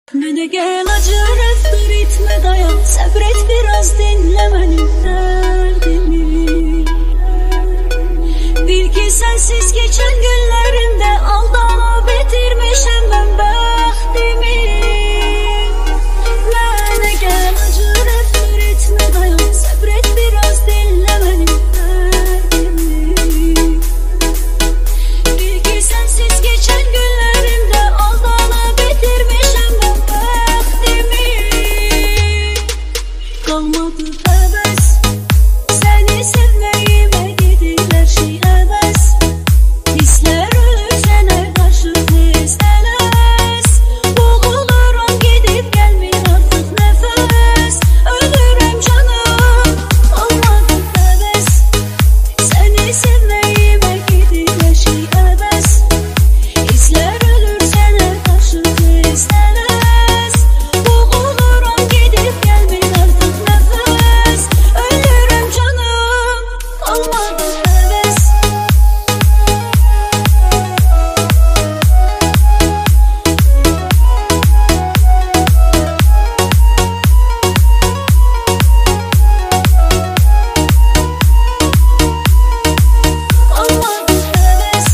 Mənə gəl acı rəftar etmə dayan, səbr et biraz dinlə mənim dərdimi. Bil ki sənsiz keçən günlərimdə aldanıb bitirmişəm mən bəxtimi. Mənə gəl acı rəftar etmə dayan, səbr et biraz dinlə mənim dərdimi. Bil ki sənsiz keçən günlərimdə aldanıb bitirmişəm mən bəxtimi. Qalmadı həvəs səni sevməyimə, gedir hər şey əvəz. Hisslər ölür sənə qarşı tez tələs. Boğuluram gedib gəlmir artıq nəfəs. Ölürəm canım, olmadı həvəs səni sevməyimə, gedir hər şey əvəz. Hisslər ölür sənə qarşı tez tələs. Boğuluram gedib gəlmir artıq nəfəs. Ölürəm canım, olmadı həvəs. Olmadı həvəs.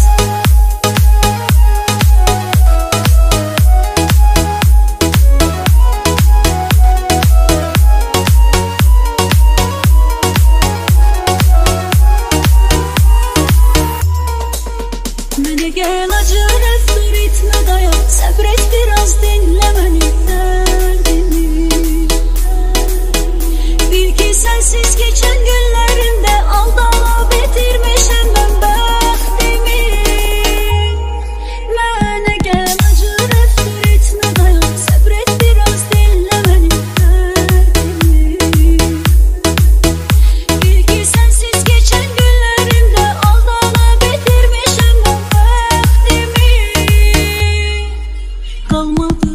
Mənə gəl acı rəftar etmə dayan, səbr et biraz dinlə mənim dərdimi. Bil ki sənsiz keçən günlərimdə aldanıb bitirmişəm mən bəxtimi. Mənə gəl acı rəftar etmə dayan, səbr et biraz dinlə mənim dərdimi. Bil ki sənsiz keçən günlərimdə aldanıb bitirmişəm mən bəxtimi. Qalmadı